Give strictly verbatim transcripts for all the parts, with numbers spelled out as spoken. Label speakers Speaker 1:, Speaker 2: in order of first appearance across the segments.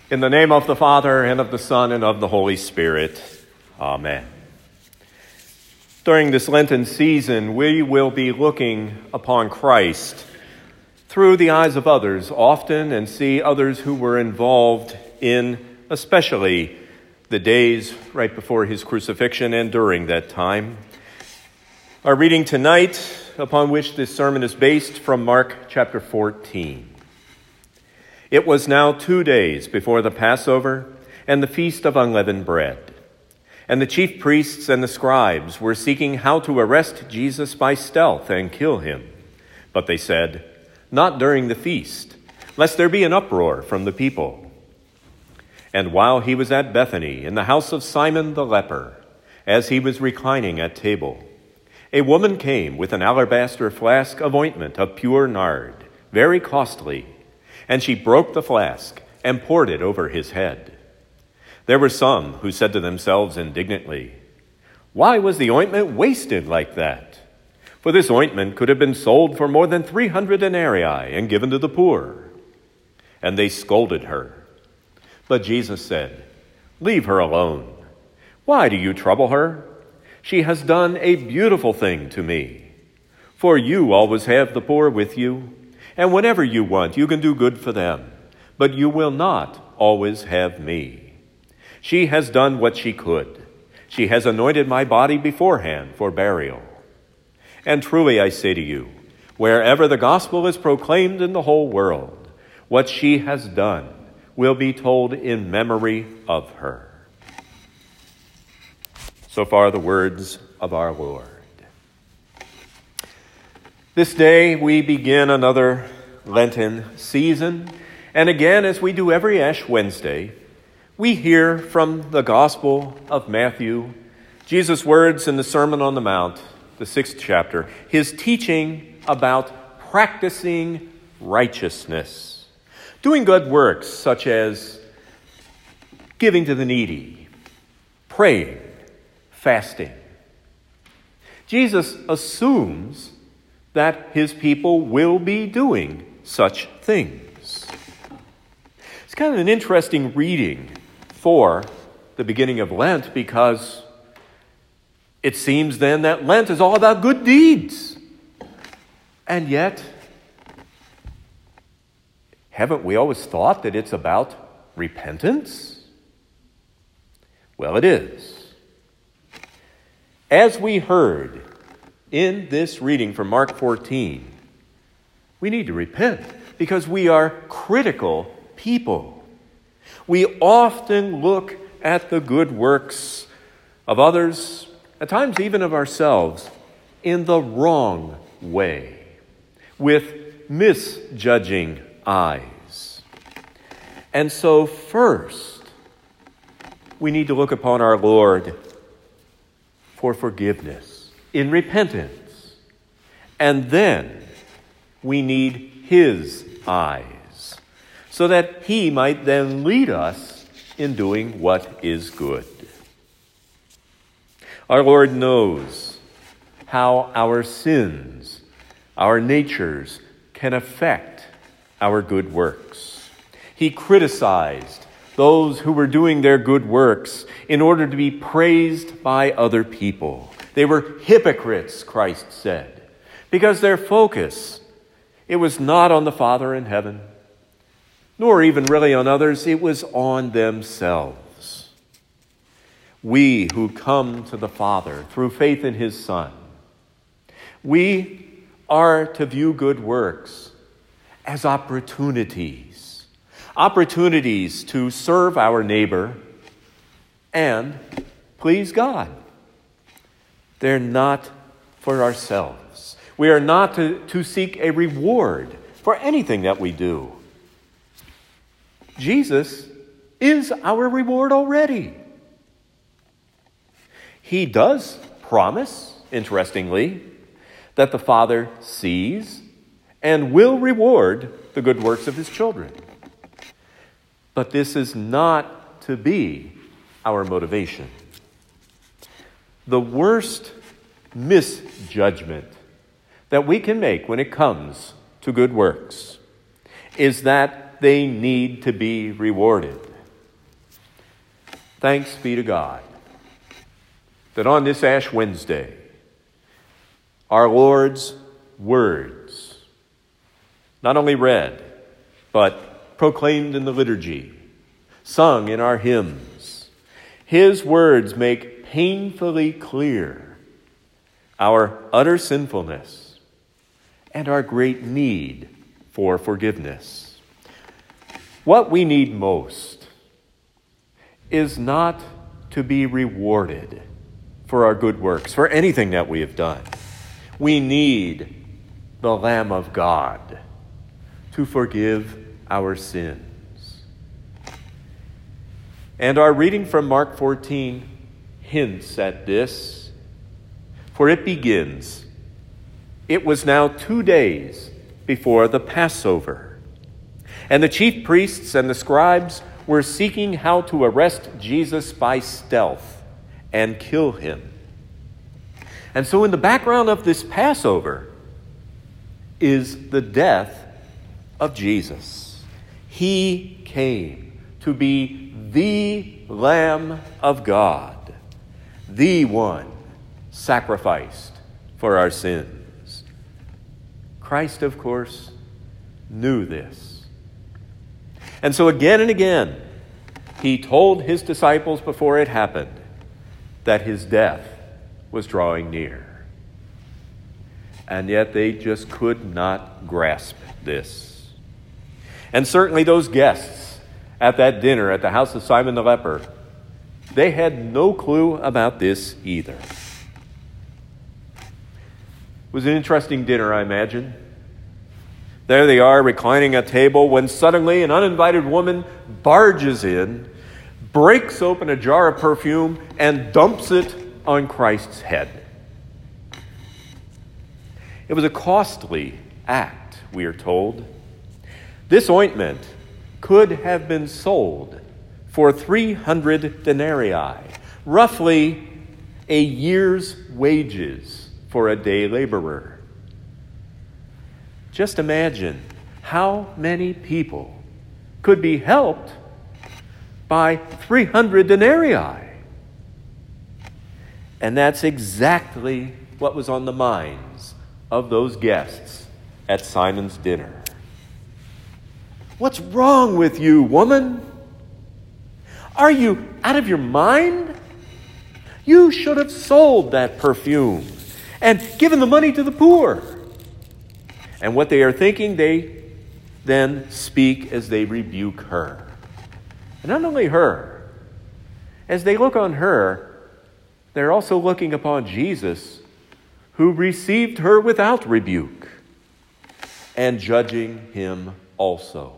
Speaker 1: In the name of the Father, and of the Son, and of the Holy Spirit. Amen. During this Lenten season, we will be looking upon Christ through the eyes of others often and see others who were involved in especially the days right before his crucifixion and during that time. Our reading tonight, upon which this sermon is based, from Mark chapter fourteen. It was now two days before the Passover and the Feast of Unleavened Bread. And the chief priests and the scribes were seeking how to arrest Jesus by stealth and kill him. But they said, "Not during the feast, lest there be an uproar from the people." And while he was at Bethany, in the house of Simon the leper, as he was reclining at table, a woman came with an alabaster flask of ointment of pure nard, very costly, and she broke the flask and poured it over his head. There were some who said to themselves indignantly, "Why was the ointment wasted like that? For this ointment could have been sold for more than three hundred denarii and given to the poor." And they scolded her. But Jesus said, "Leave her alone. Why do you trouble her? She has done a beautiful thing to me. For you always have the poor with you, and whenever you want, you can do good for them, but you will not always have me. She has done what she could. She has anointed my body beforehand for burial. And truly I say to you, wherever the gospel is proclaimed in the whole world, what she has done will be told in memory of her." So far the words of our Lord. This day we begin another Lenten season, and again, as we do every Ash Wednesday, we hear from the Gospel of Matthew, Jesus' words in the Sermon on the Mount, the sixth chapter, his teaching about practicing righteousness, doing good works such as giving to the needy, praying, fasting. Jesus assumes that his people will be doing such things. It's kind of an interesting reading for the beginning of Lent, because it seems then that Lent is all about good deeds. And yet, haven't we always thought that it's about repentance? Well, it is. As we heard in this reading from Mark fourteen, we need to repent because we are critical people. We often look at the good works of others, at times even of ourselves, in the wrong way, with misjudging eyes. And so first, we need to look upon our Lord for forgiveness in repentance. And then we need his eyes so that he might then lead us in doing what is good. Our Lord knows how our sins, our natures, can affect our good works. He criticized those who were doing their good works in order to be praised by other people. They were hypocrites, Christ said, because their focus, it was not on the Father in heaven, nor even really on others. It was on themselves. We who come to the Father through faith in his Son, we are to view good works as opportunities, opportunities to serve our neighbor and please God. They're not for ourselves. We are not to, to seek a reward for anything that we do. Jesus is our reward already. He does promise, interestingly, that the Father sees and will reward the good works of his children. But this is not to be our motivation. The worst misjudgment that we can make when it comes to good works is that they need to be rewarded. thanks be to God that on this Ash Wednesday, our Lord's words, not only read, but proclaimed in the liturgy, sung in our hymns, his words make painfully clear our utter sinfulness and our great need for forgiveness. What we need most is not to be rewarded for our good works, for anything that we have done. We need the Lamb of God to forgive our sins. And our reading from Mark fourteen hints at this, for it begins, "It was now two days before the Passover, and the chief priests and the scribes were seeking how to arrest Jesus by stealth and kill him." And so in the background of this Passover is the death of Jesus. He came to be the Lamb of God, the one sacrificed for our sins. Christ, of course, knew this. And so again and again, he told his disciples before it happened that his death was drawing near. And yet they just could not grasp this. And certainly those guests at that dinner at the house of Simon the leper, they had no clue about this either. It was an interesting dinner, I imagine. There they are reclining at table when suddenly an uninvited woman barges in, breaks open a jar of perfume, and dumps it on Christ's head. It was a costly act, we are told. This ointment could have been sold for three hundred denarii, roughly a year's wages for a day laborer. Just imagine how many people could be helped by three hundred denarii. And that's exactly what was on the minds of those guests at Simon's dinner. "What's wrong with you, woman? Are you out of your mind? You should have sold that perfume and given the money to the poor." And what they are thinking, they then speak as they rebuke her. And not only her, as they look on her, they're also looking upon Jesus, who received her without rebuke, and judging him also.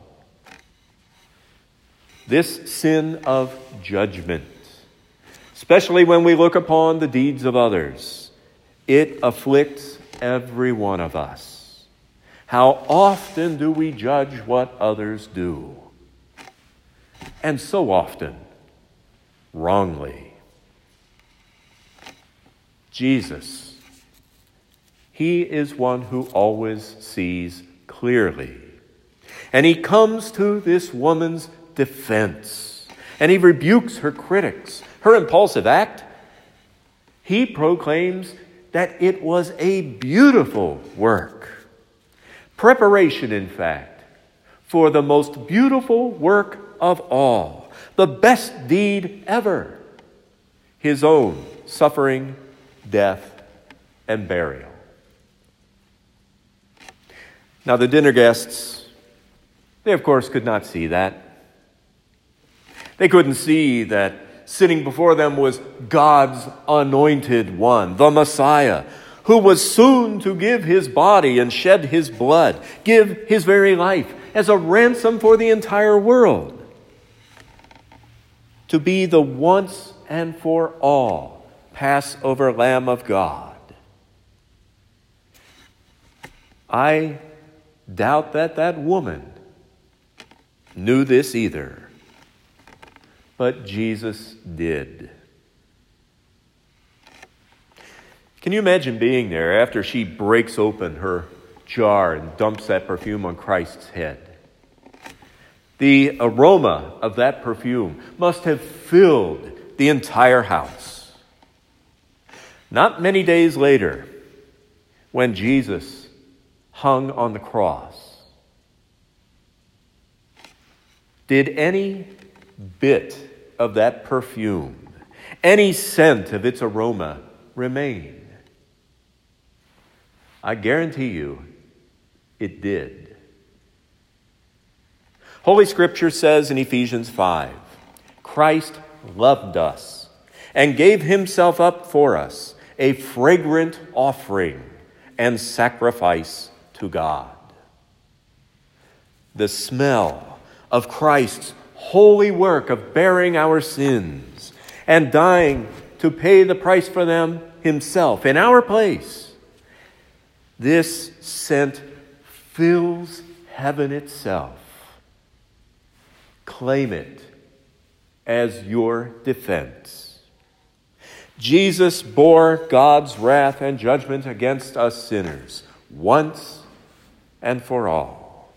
Speaker 1: This sin of judgment, especially when we look upon the deeds of others, it afflicts every one of us. How often do we judge what others do? And so often, wrongly. Jesus, he is one who always sees clearly. And he comes to this woman's defense, and he rebukes her critics, her impulsive act. He proclaims that it was a beautiful work. Preparation, in fact, for the most beautiful work of all, the best deed ever, his own suffering, death, and burial. Now, the dinner guests, they of course could not see that. They couldn't see that sitting before them was God's anointed one, the Messiah, who was soon to give his body and shed his blood, give his very life as a ransom for the entire world, to be the once and for all Passover Lamb of God. I doubt that that woman knew this either, but Jesus did. Can you imagine being there after she breaks open her jar and dumps that perfume on Christ's head? The aroma of that perfume must have filled the entire house. Not many days later, when Jesus hung on the cross, did any bit of that perfume, any scent of its aroma remain? I guarantee you it did. Holy Scripture says in Ephesians five, Christ loved us and gave himself up for us, a fragrant offering and sacrifice to God. The smell of Christ's holy work of bearing our sins and dying to pay the price for them himself in our place, this scent fills heaven itself. Claim it as your defense. Jesus bore God's wrath and judgment against us sinners once and for all.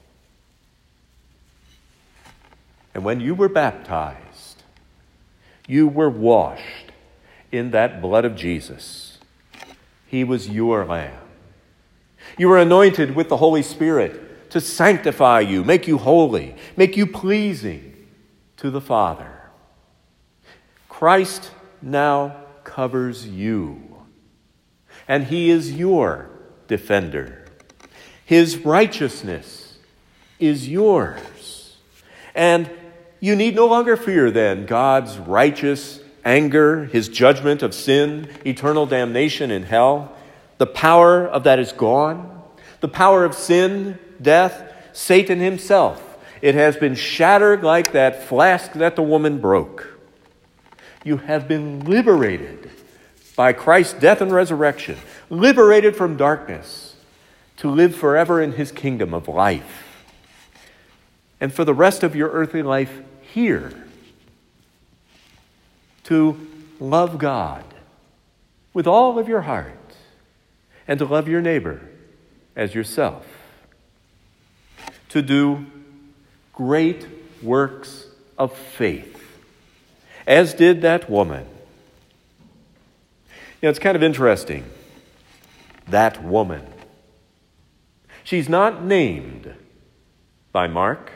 Speaker 1: And when you were baptized, you were washed in that blood of Jesus. He was your lamb. You were anointed with the Holy Spirit to sanctify you, make you holy, make you pleasing to the Father. Christ now covers you, and he is your defender. His righteousness is yours. And you need no longer fear then God's righteous anger, his judgment of sin, eternal damnation in hell. The power of that is gone. The power of sin, death, Satan himself, it has been shattered like that flask that the woman broke. You have been liberated by Christ's death and resurrection, liberated from darkness to live forever in his kingdom of life. And for the rest of your earthly life here, to love God with all of your heart and to love your neighbor as yourself, to do great works of faith, as did that woman. You know, it's kind of interesting. That woman. She's not named by Mark.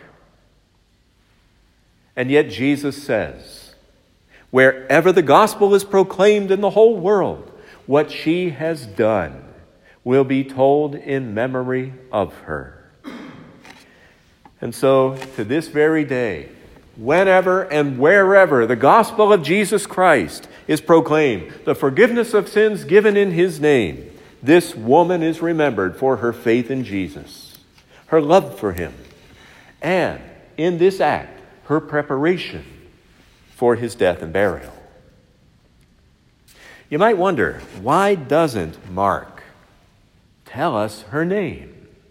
Speaker 1: And yet Jesus says, wherever the gospel is proclaimed in the whole world, what she has done will be told in memory of her. And so, to this very day, whenever and wherever the gospel of Jesus Christ is proclaimed, the forgiveness of sins given in his name, this woman is remembered for her faith in Jesus, her love for him, and in this act, her preparation for his death and burial. You might wonder, why doesn't Mark tell us her name?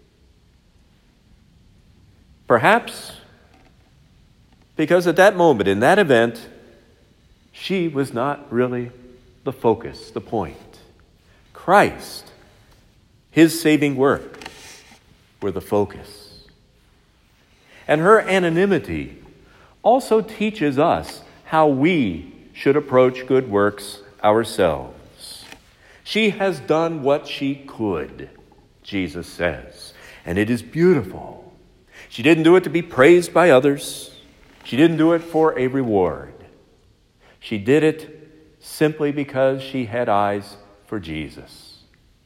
Speaker 1: Perhaps because at that moment, in that event, she was not really the focus, the point. Christ, his saving work, were the focus. And her anonymity also teaches us how we should approach good works ourselves. She has done what she could, Jesus says, and it is beautiful. She didn't do it to be praised by others. She didn't do it for a reward. She did it simply because she had eyes for Jesus.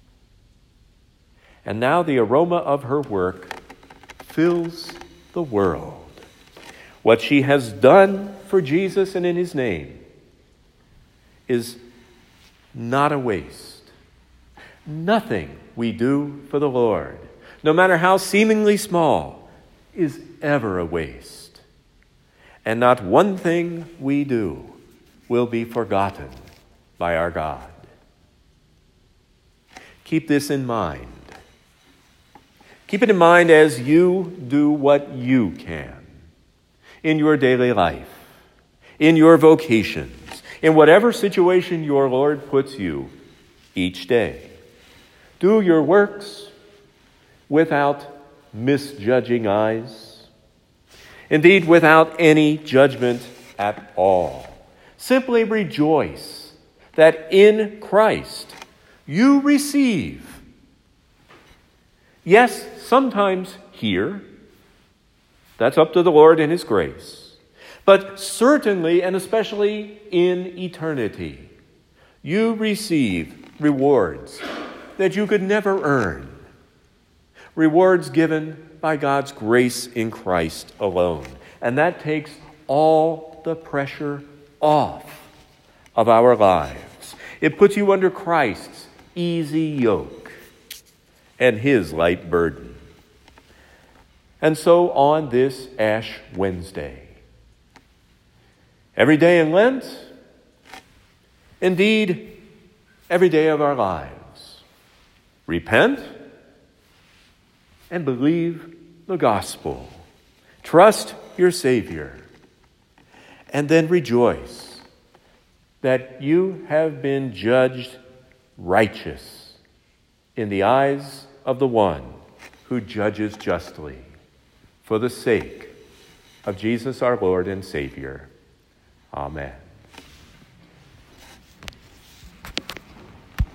Speaker 1: And now the aroma of her work fills the world. What she has done for Jesus and in his name is not a waste. Nothing we do for the Lord, no matter how seemingly small, is ever a waste. And not one thing we do will be forgotten by our God. Keep this in mind. Keep it in mind as you do what you can in your daily life, in your vocations, in whatever situation your Lord puts you each day. Do your works without misjudging eyes, indeed without any judgment at all, Simply rejoice that in Christ you receive. Yes, sometimes here. That's up to the Lord and His grace. But certainly and especially in eternity, you receive rewards that you could never earn. Rewards given by God's grace in Christ alone. And that takes all the pressure off of our lives. It puts you under Christ's easy yoke and His light burden. And so on this Ash Wednesday, every day in Lent, indeed, every day of our lives, repent and believe the gospel. Trust your Savior. And then rejoice that you have been judged righteous in the eyes of the one who judges justly, for the sake of Jesus our Lord and Savior. Amen.